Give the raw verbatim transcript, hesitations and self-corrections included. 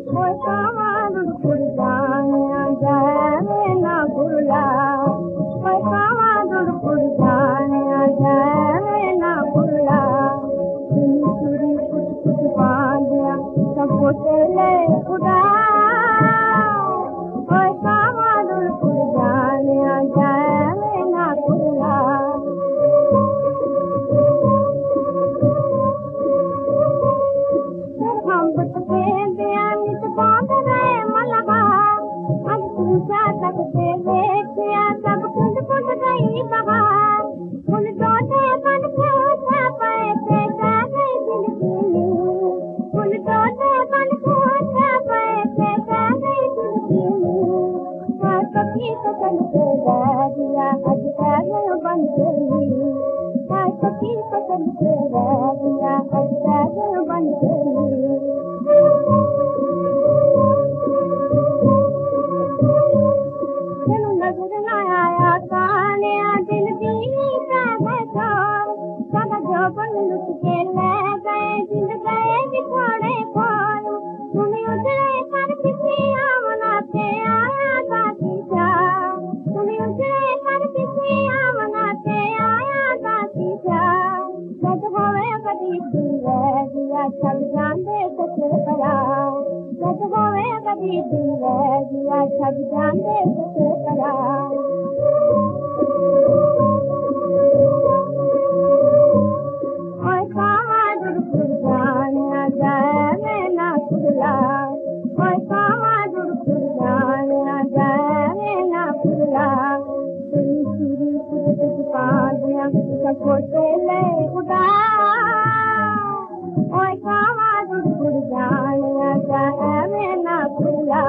ओए कावां दुड़पुड़ियां जावे ना भुला ओए कावां दुड़पुड़ियां जावे ना भुला चुरी कुछ कुछ बांधिया सब पोतले खुदा ओए कावां दुड़पुड़ियां जावे ना भुला हम बुतके नित बांध रहे मलबा अब पूछा तक से देखिया सब कुंड कुंड गई बहार फूल तोड़े बन के उठा पैसे जा गई दिल की फूल तोड़े बन के उठा पैसे जा गई दिल की और सखी को चल के दिया अज गए बन गई और सखी को चल के दिया अज गए बन गई नजर न आया काने दिल दी का बैठा सब जो बन लुट के ले गए दिल गए बिछोड़े खोल तुम्हें उजड़े कर किसी आमनाते आया दाती जा तुम्हें उजड़े कर किसी आमनाते आया दाती जा जब होवे कभी तू रह दिया छल जाने सचर पड़ा जब होवे कभी तू रह दिया छल जाने सचर पड़ा ओए कावां दुड़पुड़ियां जावे ना भुला ओए कावां दुड़पुड़ियां जावे ना भुला चुरी चुरी कुछ कुछ बांधिया सब पोतले खुदा ओए कावां दुड़पुड़ियां जावे ना भुला